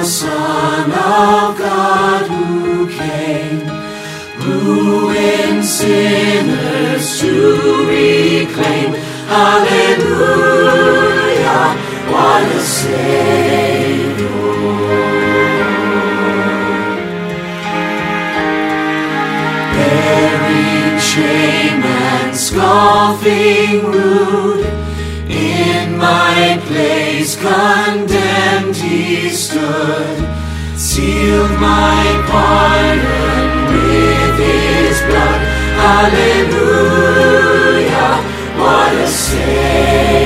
Son of God who came, ruined sinners to reclaim. Hallelujah, what a Savior. Bearing shame and scoffing rude, in my place condemned he stood, sealed my pardon with his blood. Hallelujah, what a Savior.